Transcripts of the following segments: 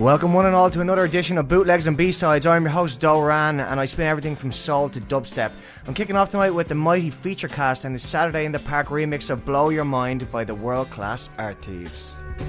Welcome one and all to another edition of Bootlegs and B-Sides. I'm your host Doran and I spin everything from soul to dubstep. I'm kicking off tonight with the mighty feature cast and the Saturday in the Park remix of Blow Your Mind by the world-class Art Thieves.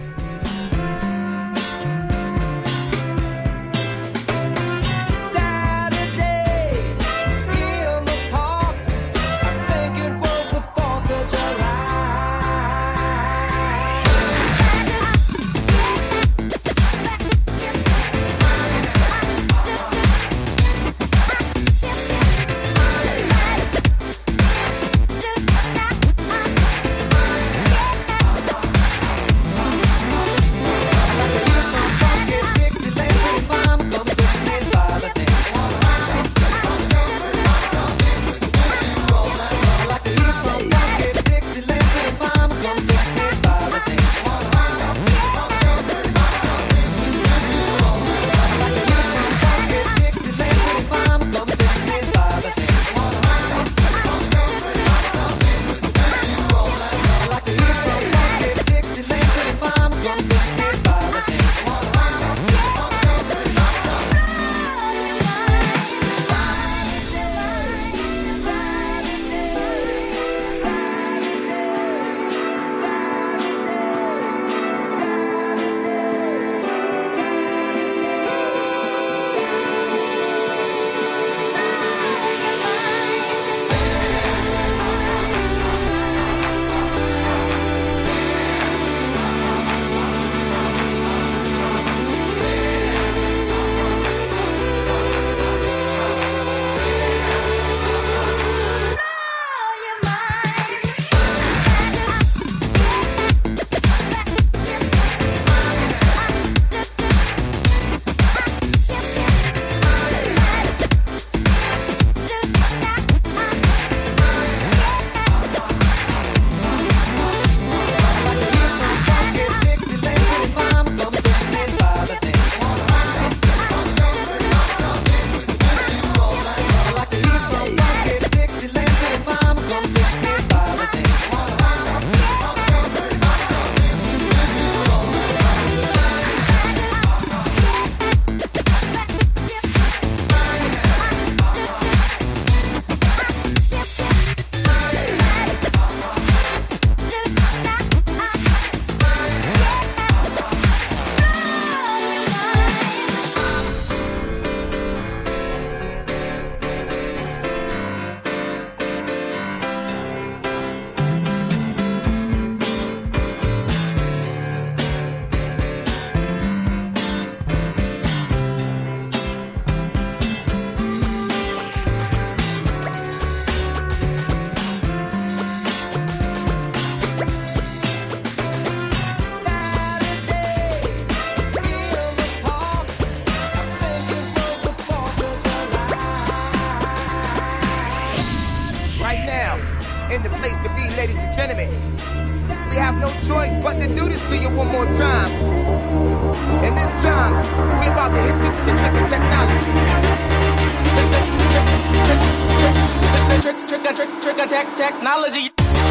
Technology.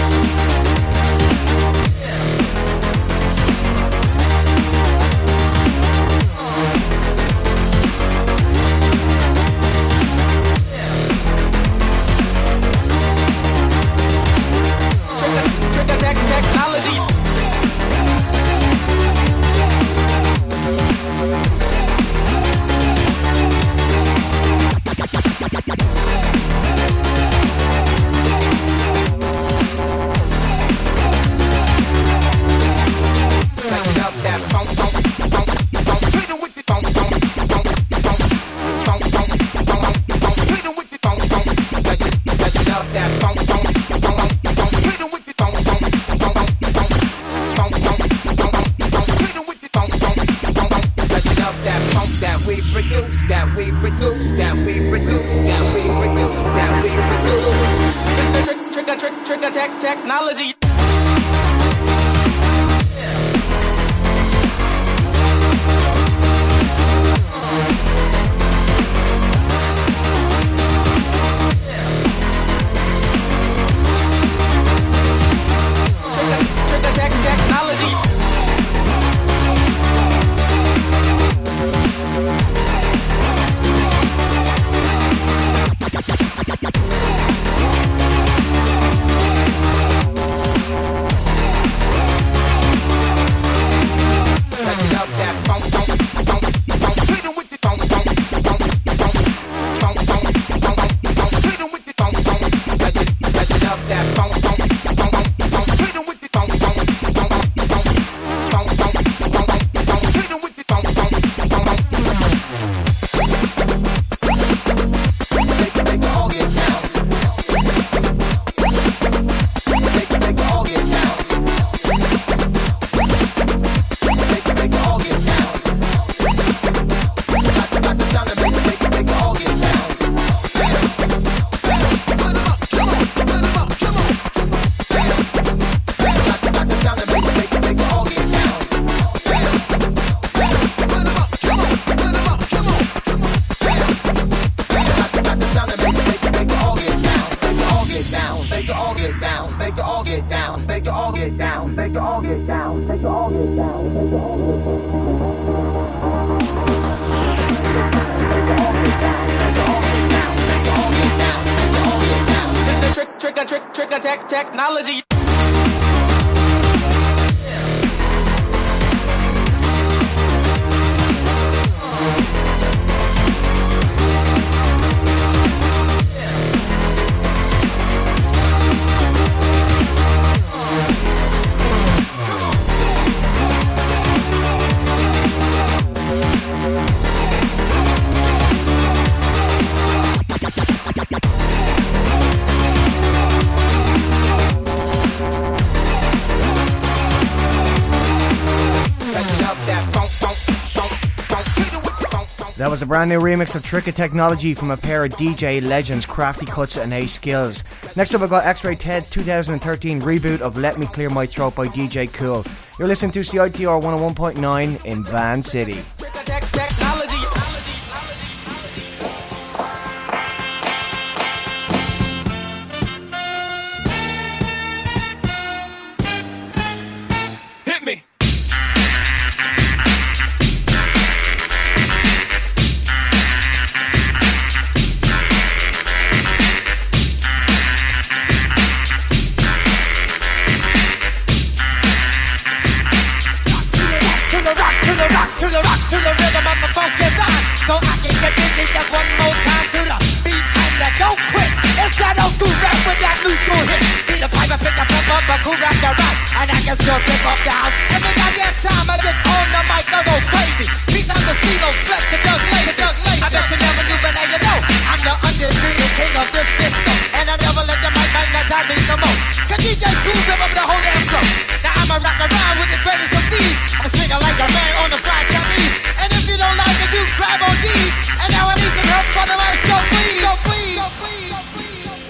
Technology. Technology. Trigger technology. That was a brand new remix of Tricka Technology from a pair of DJ legends, Crafty Cuts and A Skills. Next up I've got X-Ray Ted's 2013 reboot of Let Me Clear My Throat by DJ Cool. You're listening to CITR 101.9 in Van City. Technology. Hit me. To the rhythm of the funky rhyme, so I can get busy just one more time to the beat and the don't quit. It's that old school rap with that new school hit. Be the piper, pick the pump up, a cool rap the rap, and I can still pick up the house. Every goddamn time I get on the mic, I go crazy. Peace out the CeeLo, Flex, and Doug Lazy. I bet you never knew, but now you know I'm the undisputed king of this disco, and I never let the mic magnetize me no more. Cause DJ Cool's up the whole damn flow. Now I'ma rock around with the greatest of these. I'm swinging like a man on the fried Chinese. And if you don't like it, you grab on these. And now I need some help for the mic, so please, so please, so please, so please.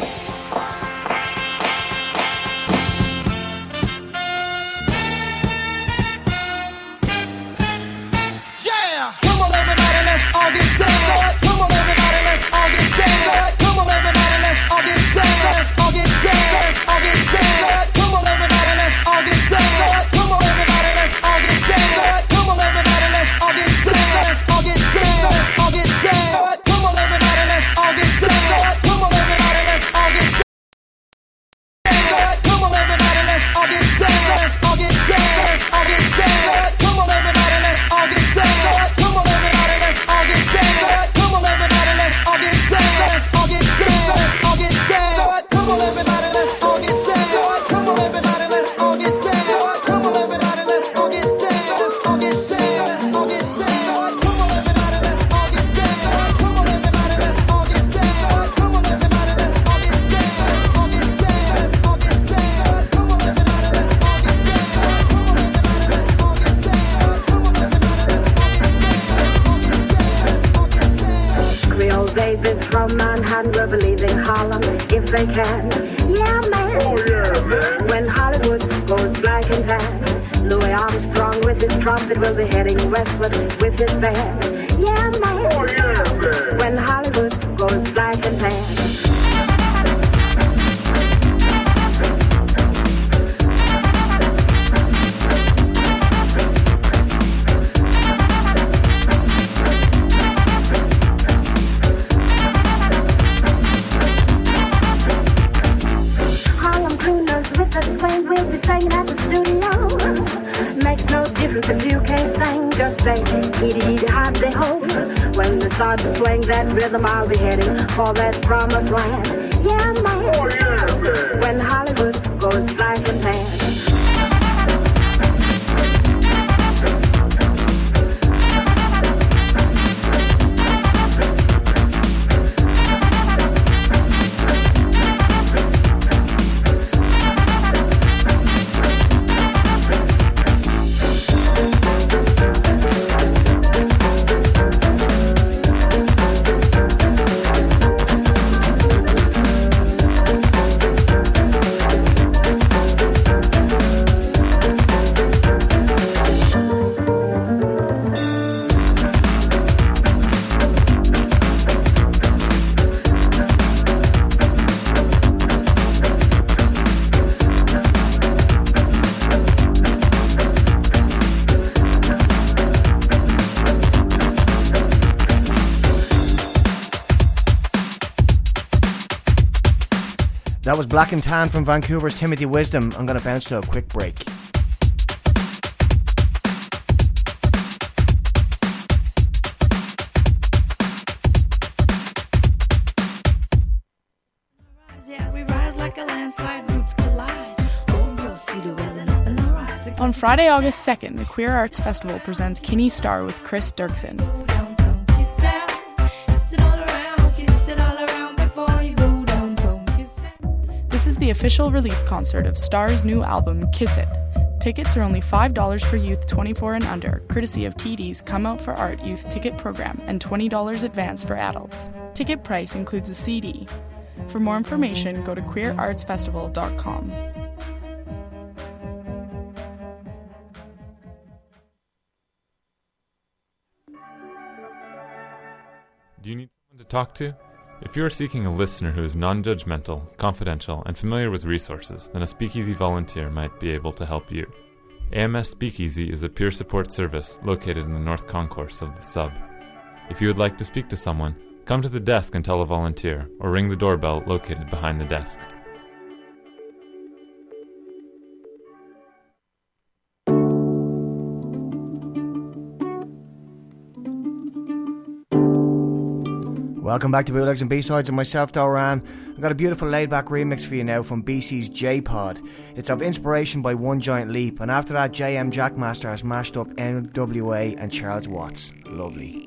Yeah! Come on everybody, let's all get down. Come on everybody, let's all get down. Come on everybody, let's all get down. Let's all get down. Let's all get down. Come on everybody, let's all get down. Come on everybody, let's all get down. Come on everybody, let's all get down. Let's all get down. Let's all get down. Come on everybody, let's all get down. Come on everybody, let's all get down. Come on everybody, let's all get down. Let's all get down. Let's all get down. Come on everybody, let's all get down. Come on everybody, let's all get down. Come on everybody, let's all get down. Let's all get down. Let's all get down. Come on everybody, let's all get down. Come on everybody, let's all get down. Come on everybody, let's all get down. Let's all get down. Let's all get down. Come on everybody, let's all get down. Come on everybody, let's all get down. Come on everybody, let's all get down. Let's all get down. Let's all get down. Come on everybody, let's all get down. Come on everybody, let's all get down. Come on everybody, let's all get down. Creole babies from Manhattan will believe in Harlem if they can. Yeah, man. Oh, yeah, man. When Hollywood goes black and tan, Louis Armstrong with his trumpet will be heading westward with his band. Yeah, man. Oh, yeah, man. When Hollywood goes black and tan. We'll be singing at the studio. Makes no difference if you can't sing. Just say, hee hop de ho. When they start to swing that rhythm, I'll be heading for that promised land. Yeah, man. Oh, yeah, man. When Hollywood goes black and tan. That was Black and Tan from Vancouver's Timothy Wisdom. I'm going to bounce to a quick break. On Friday, August 2nd, the Queer Arts Festival presents Kinney Star with Chris Dirksen. This is the official release concert of Star's new album, Kiss It. Tickets are only $5 for youth 24 and under, courtesy of TD's Come Out for Art youth ticket program, and $20 advance for adults. Ticket price includes a CD. For more information, go to queerartsfestival.com. Do you need someone to talk to? If you are seeking a listener who is non-judgmental, confidential, and familiar with resources, then a Speakeasy volunteer might be able to help you. AMS Speakeasy is a peer support service located in the North Concourse of the Sub. If you would like to speak to someone, come to the desk and tell a volunteer, or ring the doorbell located behind the desk. Welcome back to Bootlegs and B-Sides and myself, Doran. I've got a beautiful laid-back remix for you now from BC's J-Pod. It's of Inspiration by One Giant Leap, and after that, JM Jackmaster has mashed up NWA and Charles Watts. Lovely.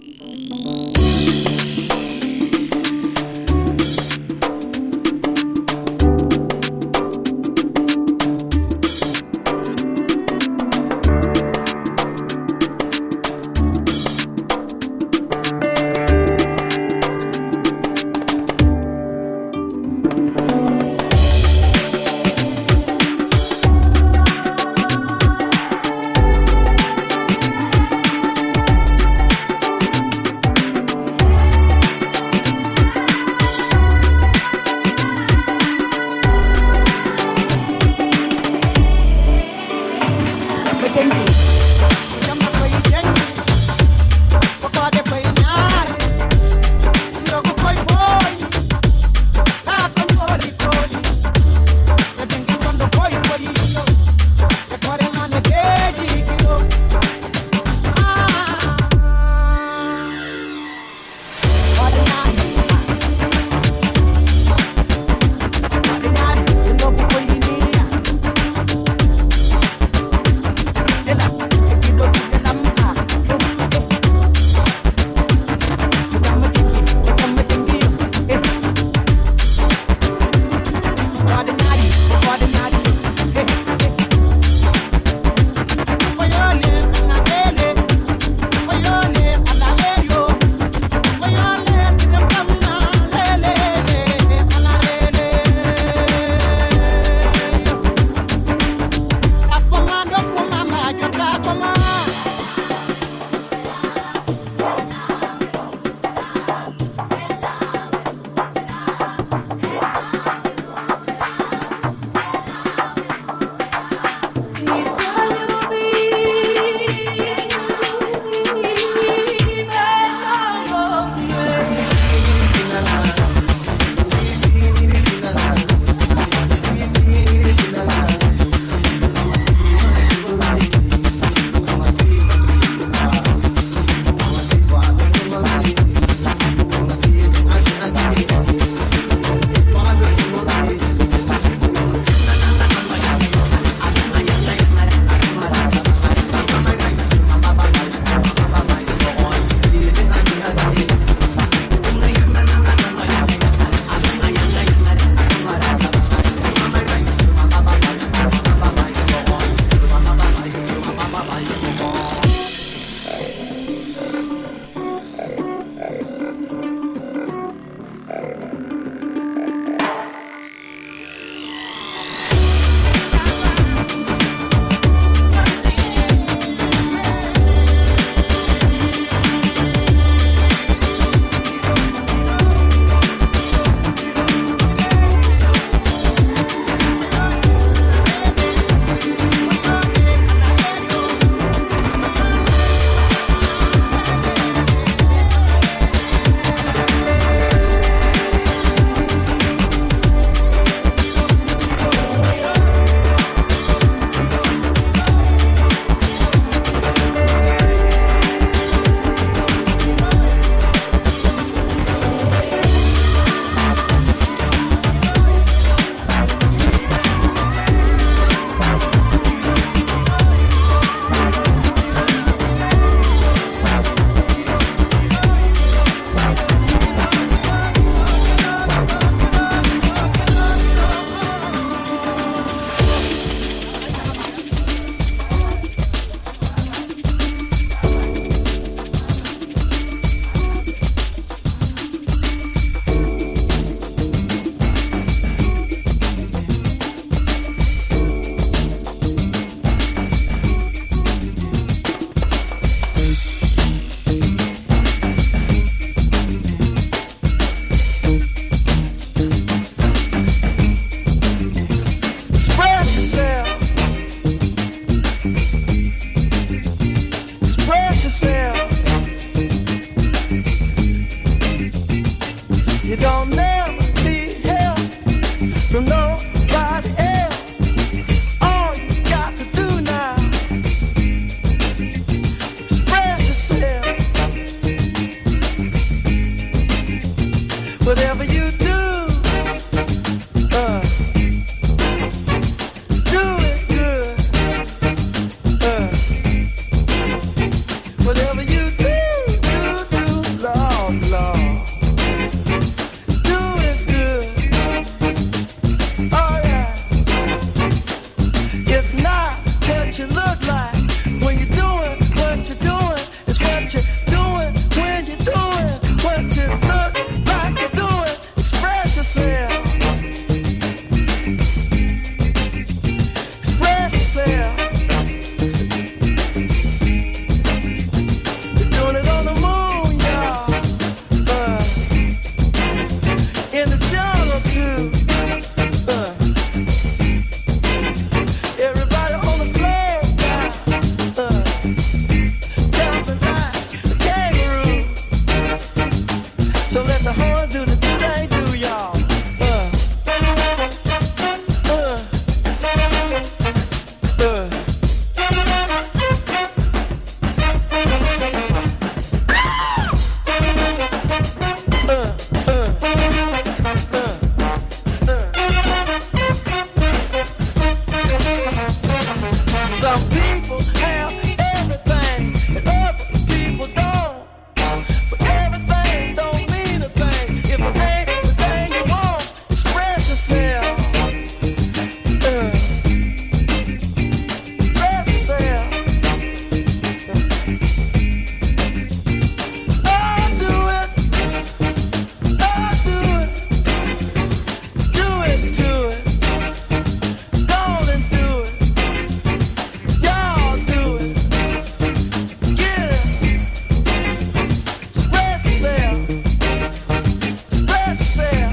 You don't never need help from nobody else. All you got to do now, express yourself. Whatever you do, do it good. Whatever you do, Lord, Lord. Do it good. Oh yeah. It's not what you look like when you're doing what you're doing. It's what you're doing when you're doing what you look like you're doing. Express yourself. Express yourself. You're doing it on the moon, y'all. In the jungle too. Everybody on the floor now. Jumping like a kangaroo. So let the horn do the do they do, y'all. Some people have everything and other people don't. But everything don't mean a thing if it ain't the thing you want. Express yourself. Express yourself. Oh, do it. Oh, do it. Do it to it. Go on and do it. Y'all do it. Get it. Express yourself. Express yourself.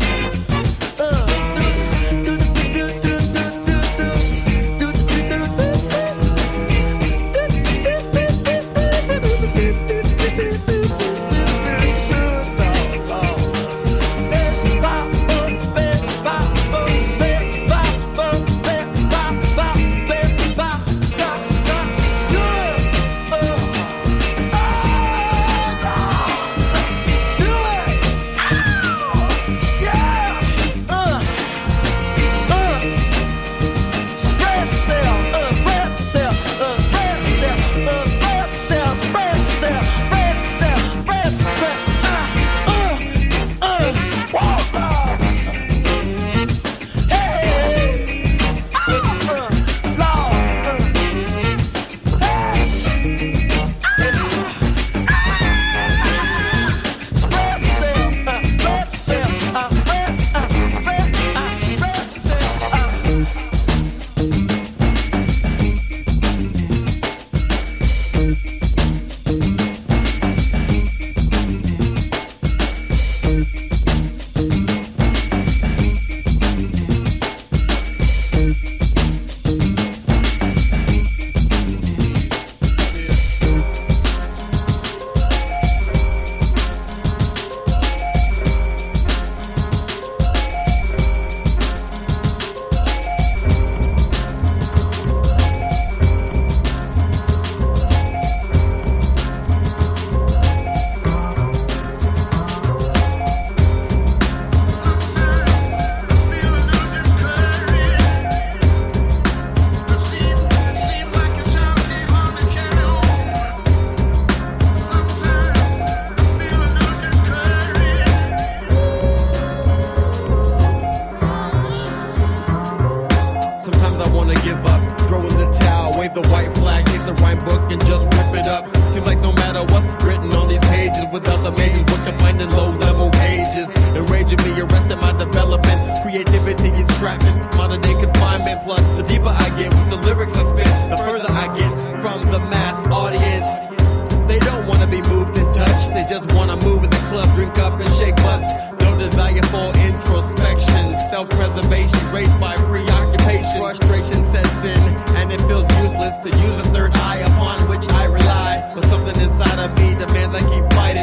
Sometimes I wanna give up, throw in the towel, wave the white flag, take the rhyme book and just rip it up. Seems like no matter what's written on these pages, without the maze, what you find in low-level cages. Enraging me, arresting my development, creativity entrapment, modern-day confinement. Plus, the deeper I get with the lyrics I spit, the further I get from the mass audience. They don't wanna be moved and touched, they just wanna move in the club, drink up and shake butts. No desire for introspection, self-preservation, raised by preoccupation. Frustration sets in, and it feels useless to use a third eye upon which I rely. But something inside of me demands I keep fighting, believe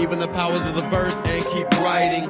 believe in the powers of the verse and keep writing.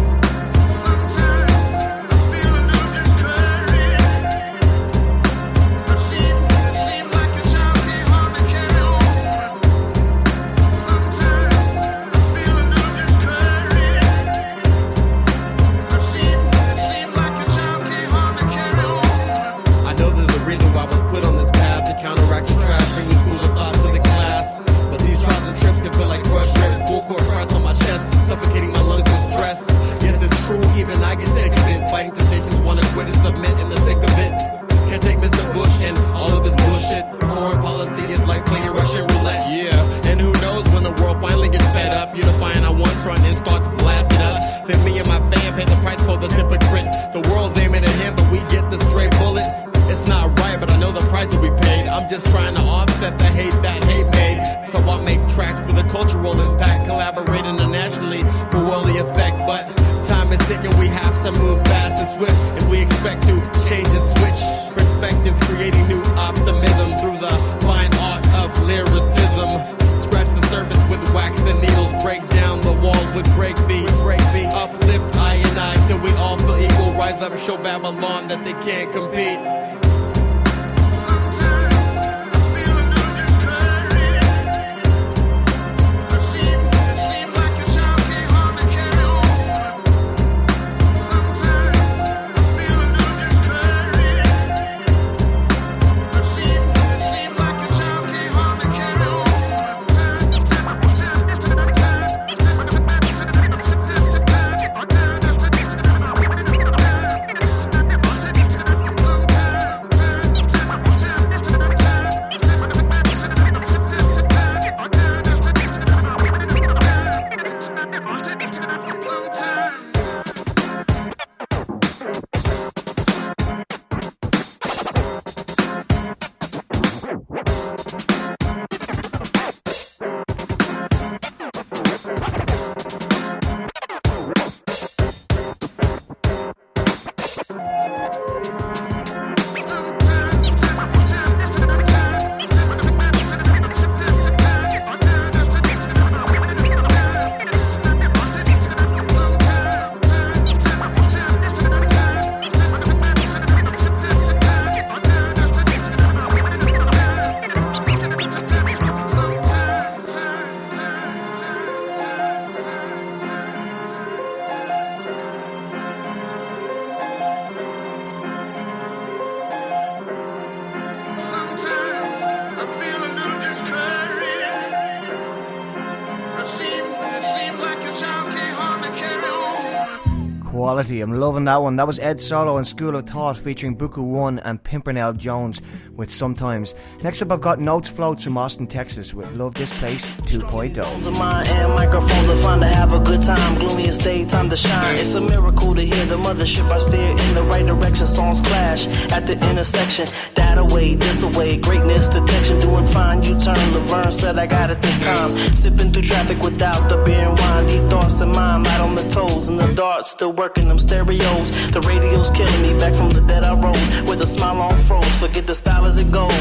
Quality. I'm loving that one. That was Ed Solo and School of Thought featuring Buku One and Pimpernel Jones with Sometimes. Next up I've got Notes Floats from Austin, Texas with Love This Place 2.0. And microphones are fun to have a good time. Gloomy estate, time to shine. It's a miracle to hear the mothership. I steer in the right direction. Songs clash at the intersection. That away, this away. Greatness detection, doing fine. U-turn. Laverne said I got it this time. Sipping through traffic without the beer and wine. Deep thoughts in mind, light on the toes. And the darts still working them stereos. The radio's killing me. Back from the dead I rose with a smile on froze. Forget the style as it goes.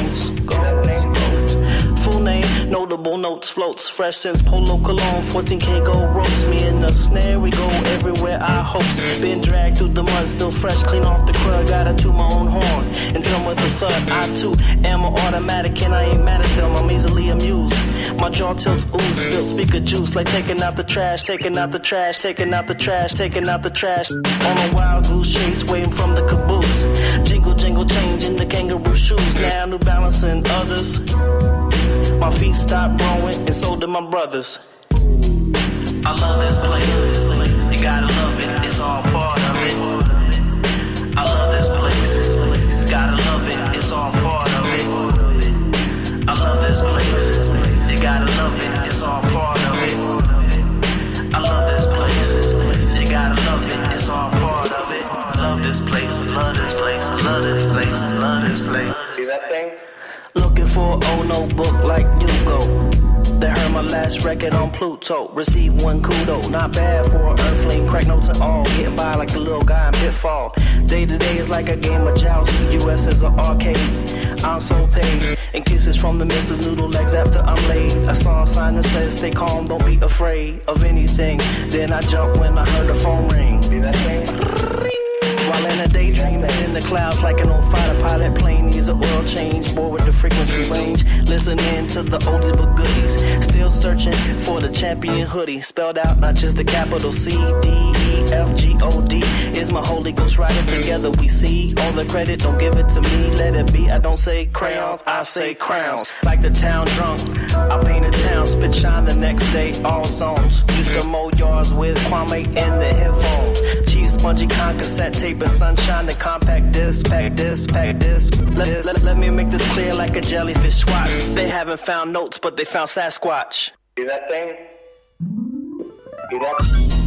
Full name, notable notes, floats, fresh since Polo Cologne, 14K gold ropes, me in the snare, we go everywhere I hopes, been dragged through the mud, still fresh, clean off the crud, gotta toot my own horn, and drum with a thud, I too am an automatic, and I ain't mad at them, I'm easily amused, my jaw tilts, ooh, spill speaker juice, like taking out the trash, taking out the trash, taking out the trash, taking out the trash, on a wild goose chase, waiting from the caboose, jingle, jingle, change in the kangaroo shoes, now New Balance and others, my feet stopped growing, and so did my brothers. I love this place. You gotta love it. It's all part of it. I love this place. Gotta love it. It's all part of it. I love this place. You gotta love it. It's all part of it. I love this place. You gotta love it. It's all part of it. Love this place. Love this place. Love this place. Love this place. See that thing? Looking for an old notebook like Hugo. They heard my last record on Pluto. Received one kudo. Not bad for an earthling. Crack notes and all. Getting by like the little guy in Pitfall. Day to day is like a game of joust. US is an arcade. I'm so paid. And kisses from the missus, noodle legs after I'm laid. I saw a sign that says stay calm, don't be afraid of anything. Then I jumped when I heard the phone ring. See that thing? While in a daydream and in the clouds like an old fighter pilot plane needs an oil change, bored with the frequency range, listening to the oldies but goodies, still searching for the champion hoodie, spelled out not just the capital C-D-E-F-G-O-D, is my Holy Ghost riding together we see, all the credit, don't give it to me, let it be, I don't say crayons, I say crowns, like the town drunk, I paint a town, spit shine the next day, all zones, used to mow yards with Kwame in the headphones, cheap spongy con cassette tape and sunshine, the compact disc, pack this. Let me make this clear like a jellyfish watch. They haven't found notes, but they found Sasquatch. See that thing? See that?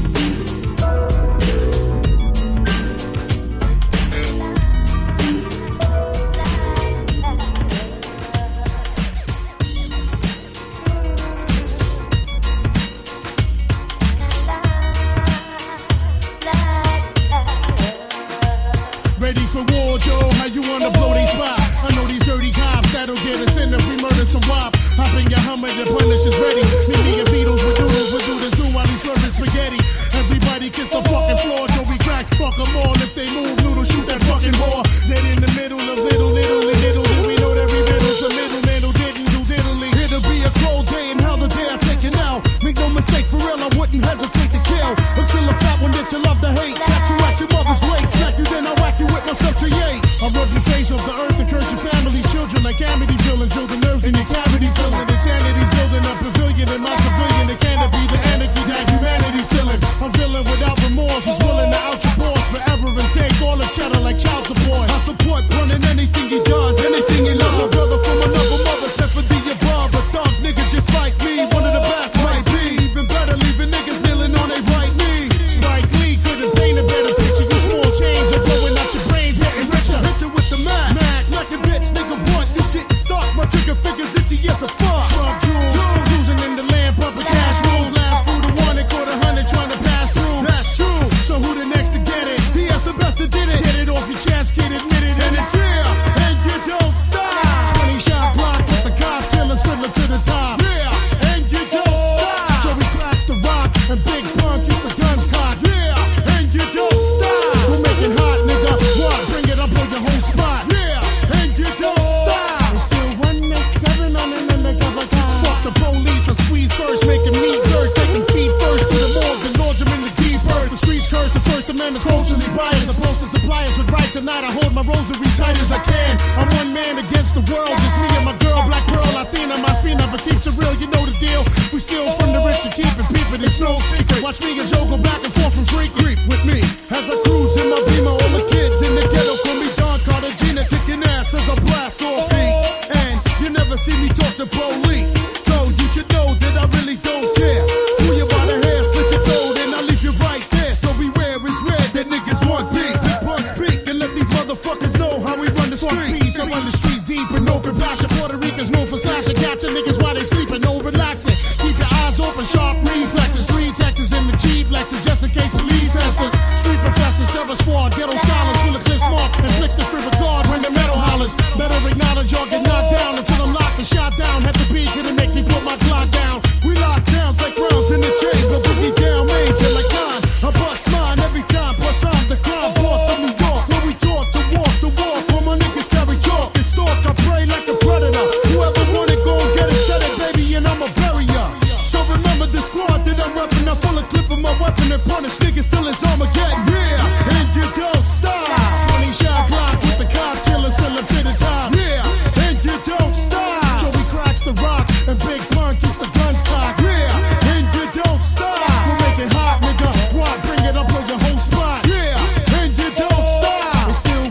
Ready for war, Joe? How you wanna blow they spot? I know these dirty cops that'll get us in if we murder some wop. Hop in your Hummer, the punish is ready. Meet me and Beatles with doodles, with do this do while he's slurping spaghetti. Everybody kiss the fucking floor, Joe, we crack, fuck them all. If they move, noodle, shoot that fucking ball. Dead in the middle of little, we know that every riddle's a little, didn't do diddly. It'll be a cold day and hell the day I take it out. Make no mistake, for real, I wouldn't hesitate to kill. I'm still a fat one that you love to hate. Catch you at your mother's waist, snack you, then I whack you with my stuff to yay. I rub the face of the earth and curse your family's children like Amityville until the nerve in your cavity filling. Insanity's building a pavilion in my civilian. It can't be the anarchy that humanity's stealing. I'm feeling without remorse, who's willing to out your boss forever and take all the cheddar like child support. I support running anything he does, anything he loves. A brother from another mother, set for the above. A thug nigga just like me, one of the best might be. Even better, leaving niggas kneeling on their right knee. Spike Lee couldn't paint a better picture. You small change, you're blowing out your brains, getting richer. Hit you with the mask, smack your bitch, nigga, what? You getting stuck, my trigger fingers itchy as a fuck. Trump jewels, cruising in the land, pumping cash rules. Last through the one and caught 100 trying to pass through. That's true, so who the next to get it? TS the best that did it. Get it off your chest, kid, admit it, and it's here, and you don't stop. 20 shot block with the cop killers, fiddler to the top. Yeah, and you don't stop. Joey cracks the rock, and Big Pun keeps the guns cocked. Yeah, and you don't stop. We'll make it hot, nigga. What? Bring it up on your whole spot. Yeah, and you don't stop. It's still 187 on an undercover car. Fuck the police, I squeeze first, making meat dirt, taking feet first to the morgue, then launch them in the deep earth. The streets curse, the First Amendment's culturally biased. Supposed to supply us with rights, and not I hold my rosary tight as I can. I'm one man against the world, just me and my girl, Black Pearl, Latina, my fina, but keeps it real, you know the deal. We steal from the rich and keep it peeping, it's no secret. Watch me and Joe go back and forth from freak. Creep with me as I cruise in my Beamer. All the kids in the ghetto call me Don Cartagena, kicking ass as I blast off heat. And you never see me talk to police, so you should know that I really don't care. Pull you by the hair, slit your throat, and I leave you right there. So beware, it's rare that niggas want beef. Big Pun speak and let these motherfuckers know how we run the streets. I run the streets deep with no compassion. Puerto Ricans known for slashing, catching niggas while they sleeping, no relaxing. Keep your eyes open, sharp reflexes. 3 Texas in the Jeep Lexus, just in case police test us. Street professors, server squad, ghetto scholars, full of clips mark, and flicks the free regard when the metal hollers. Better acknowledge y'all get knocked down until I'm locked and shot down. Had to be couldn't make me put my clock down. We lock downs like rounds in the chamber, boogie down major like 9. I bust mine every time, plus I'm the crime boss of New York. Where we taught to walk the walk, where my niggas carry chalk and stalk. I pray like a predator. Whoever want it, go and get it, set it, baby, and I'ma bury ya. So remember the squad that I'm reppin'. I full a clip of my weapon and punish niggas till it's Armageddon. Yeah, and you don't stop. 20 shot clock with the cop killers, fill up to the top. Yeah, and you don't stop. Joey cracks the rock, and Big Pun keeps the guns cocked. Yeah, and you don't stop. We'll make it hot, nigga. What? Bring it up on your whole spot. Yeah, and you don't stop. It's still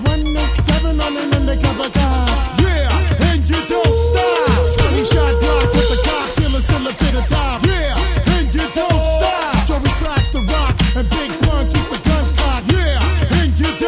187 on an undercover car. Yeah, and you don't stop. 20 shot block with the cop killers, fill up to the top. Yeah, and you don't stop. Joey cracks the rock, and Big Pun keeps the guns cocked. Yeah, and you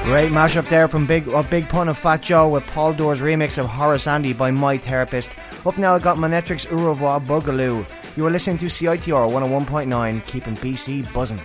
Great mashup there from Big Pun and Fat Joe with Paul Door's remix of Horace Andy by My Therapist. Up now, I got Manetrix Au Revoir Boogaloo. You are listening to CITR 101.9, keeping BC buzzing.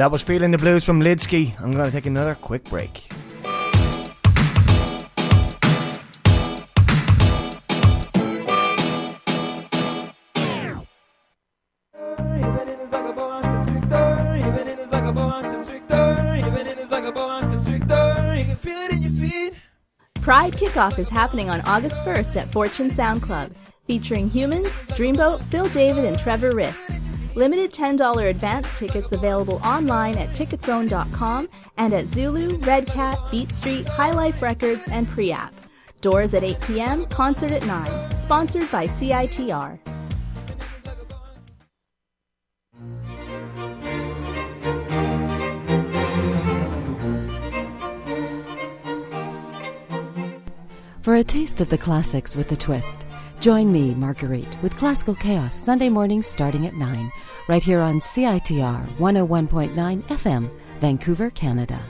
That was Feeling the Blues from Lidsky. I'm going to take another quick break. Pride Kickoff is happening on August 1st at Fortune Sound Club, featuring Humans, Dreamboat, Phil David, and Trevor Risk. Limited $10 advance tickets available online at Ticketzone.com and at Zulu, Red Cat, Beat Street, High Life Records, and Pre-App. Doors at 8 p.m., concert at 9. Sponsored by CITR. For a taste of the classics with a twist, join me, Marguerite, with Classical Chaos Sunday mornings starting at 9, right here on CITR 101.9 FM, Vancouver, Canada.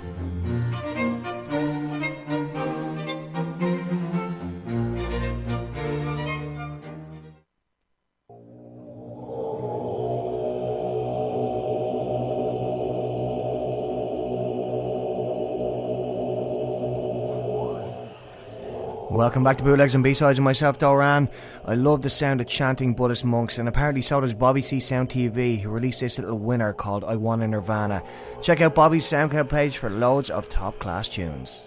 Welcome back to Bootlegs and B-Sides and myself, Doran. I love the sound of chanting Buddhist monks, and apparently so does Bobby C Sound TV, who released this little winner called I Want a Nirvana. Check out Bobby's SoundCloud page for loads of top class tunes.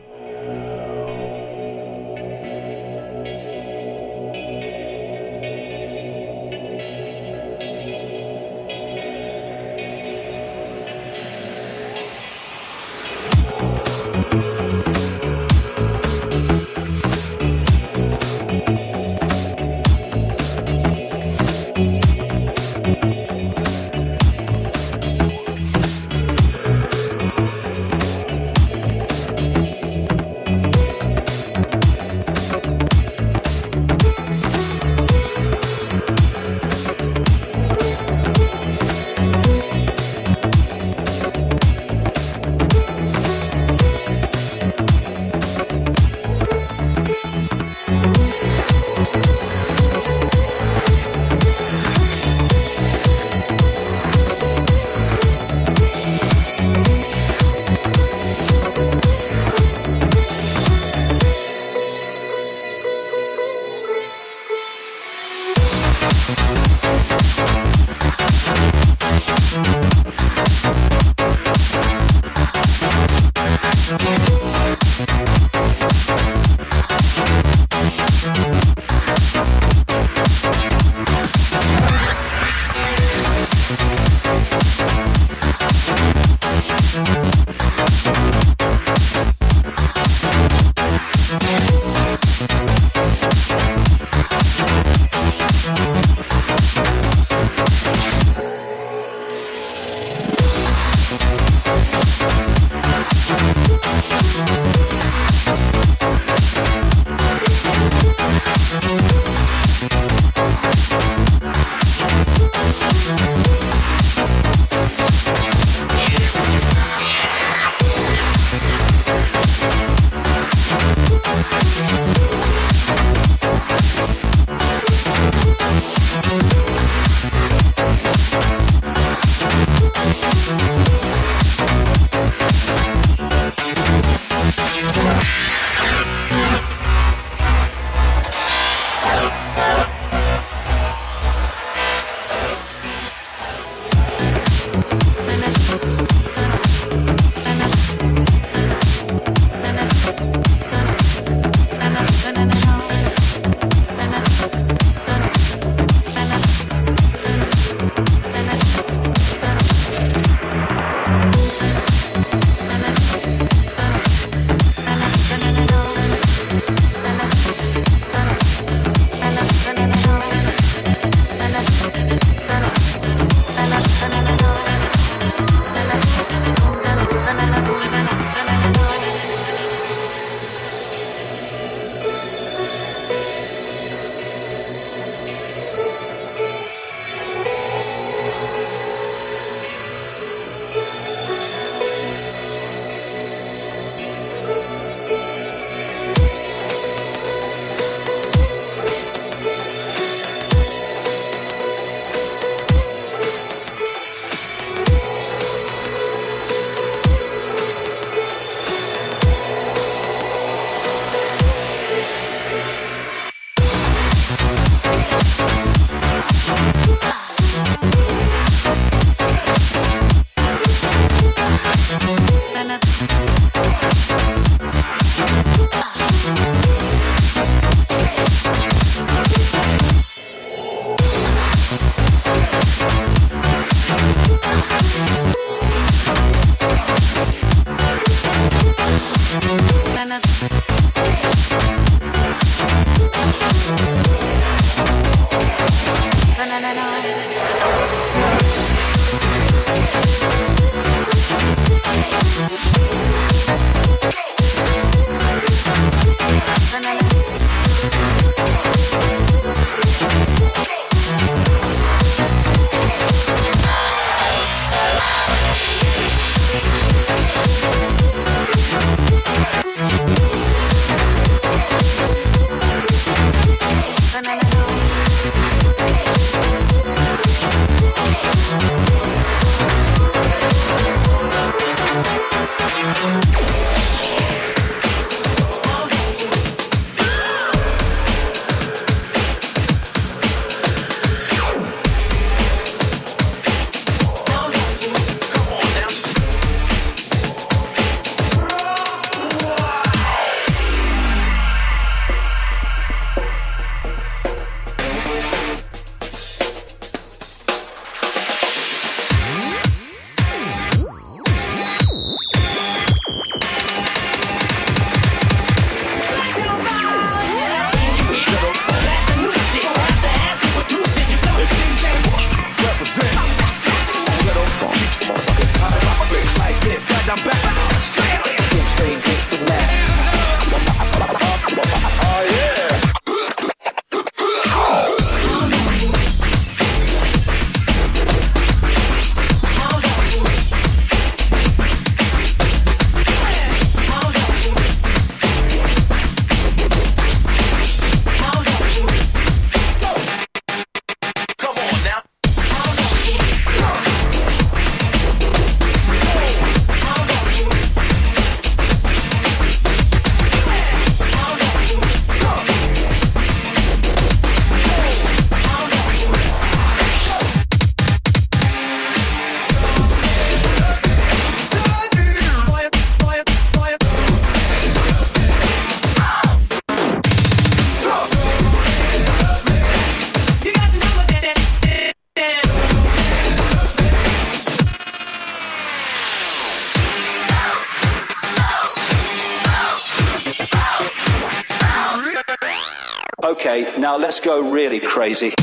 Okay, now let's go really crazy.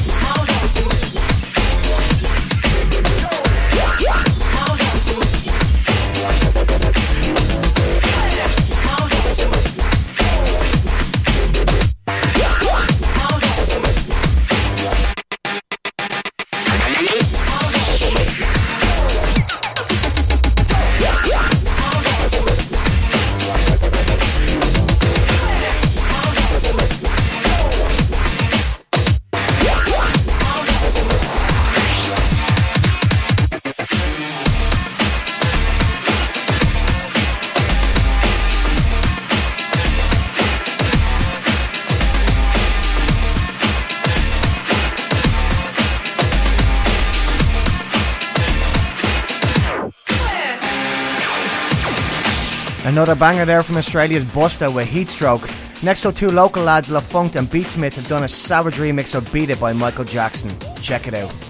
Another banger there from Australia's Busta with Heatstroke. Next up, two local lads, La Funked and Beatsmith, have done a savage remix of Beat It by Michael Jackson. Check it out.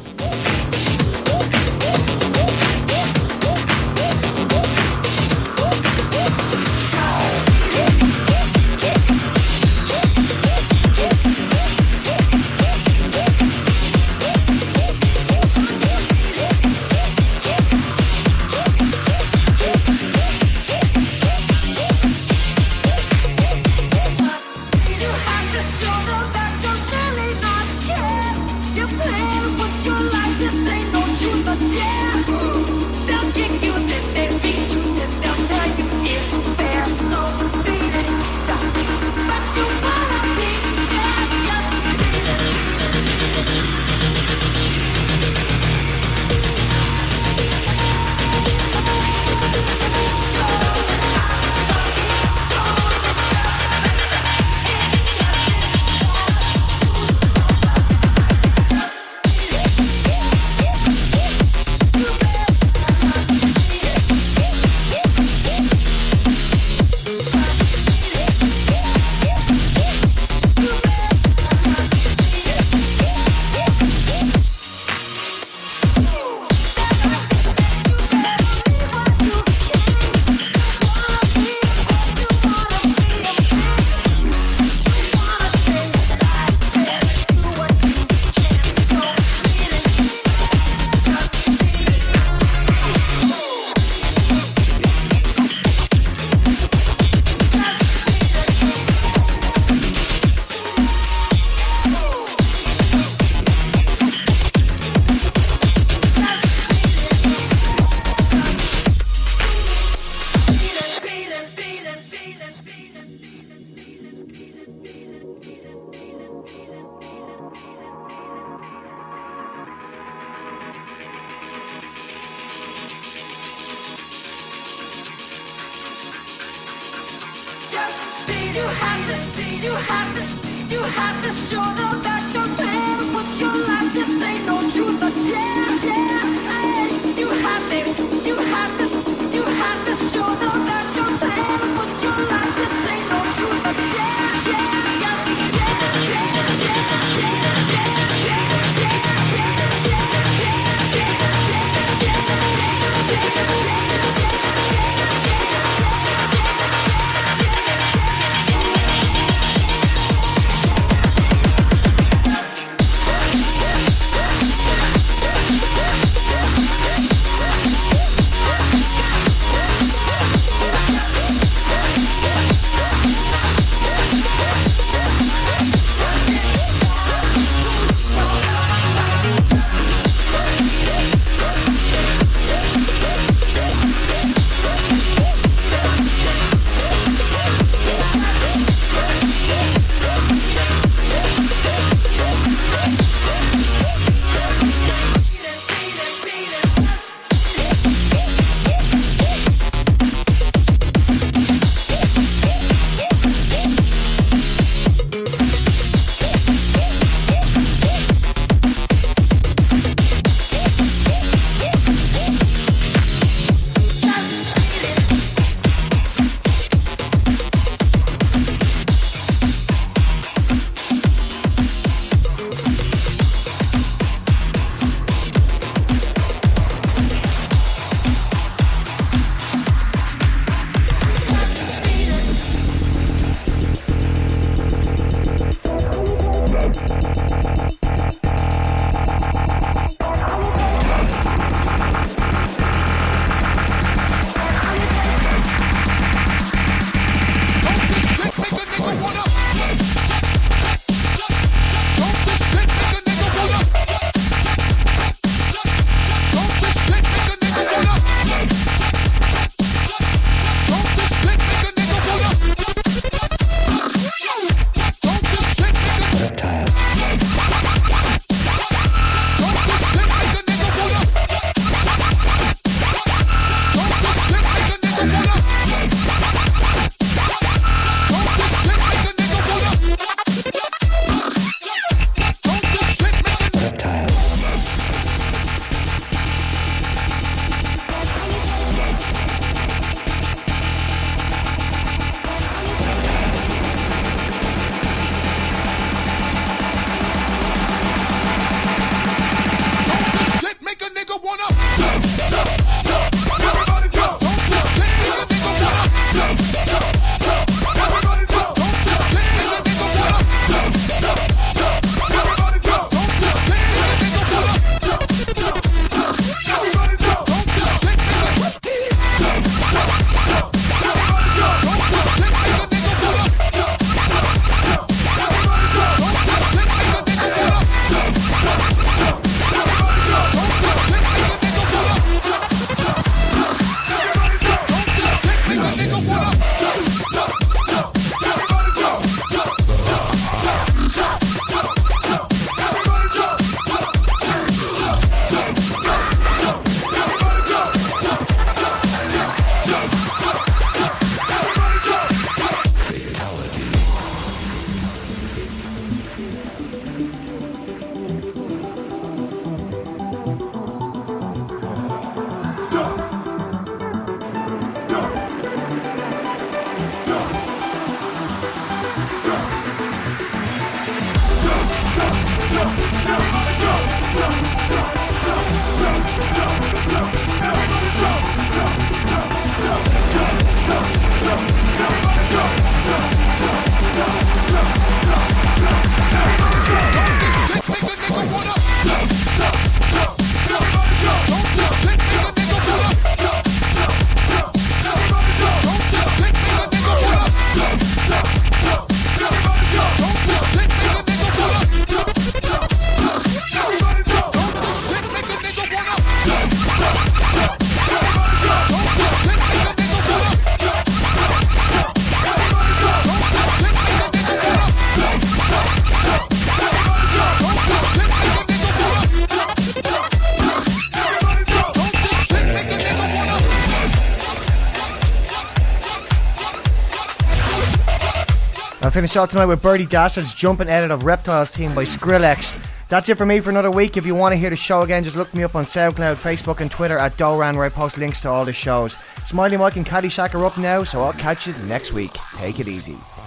I'll finish off tonight with Birdie Dastard's jumping edit of Reptiles theme by Skrillex. That's it for me for another week. If you want to hear the show again, just look me up on SoundCloud, Facebook and Twitter at Doran, where I post links to all the shows. Smiley Mike and Caddyshack are up now, so I'll catch you next week. Take it easy.